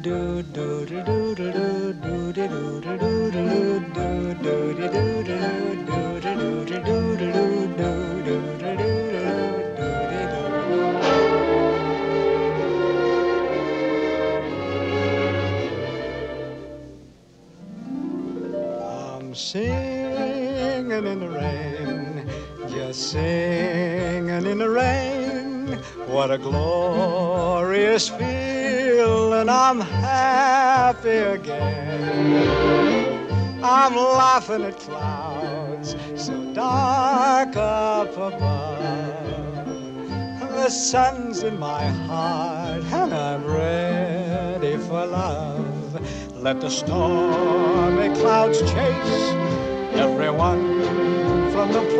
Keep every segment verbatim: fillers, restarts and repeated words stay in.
I'm singing in the rain, just singing in the rain. What a glorious feeling, I'm happy again. I'm laughing at clouds so dark up above. The sun's in my heart and I'm ready for love. Let the stormy clouds chase everyone from the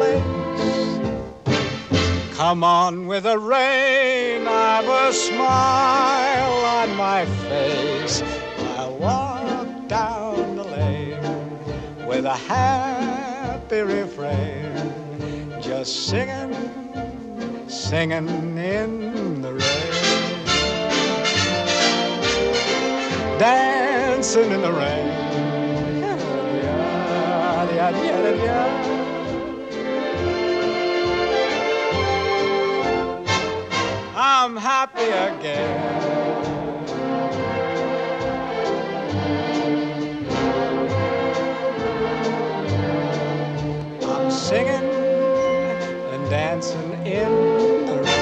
place. Come on with the rain, I've a smile on my face. I'll walk down the lane with a happy refrain, just singing, singing in the rain. Dancing in the rain. I'm happy again. I'm singing and dancing in the rain.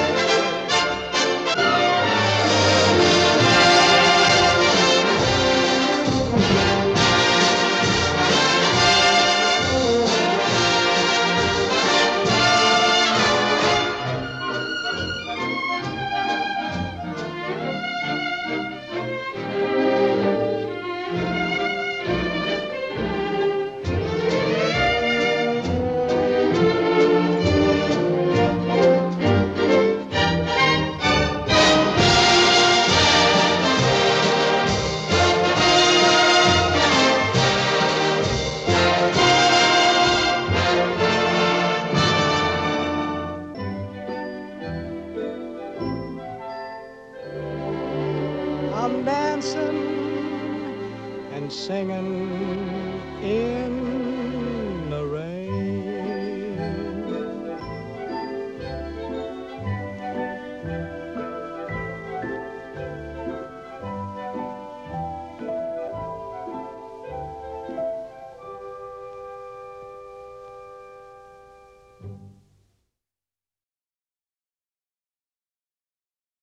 I'm dancing and singing in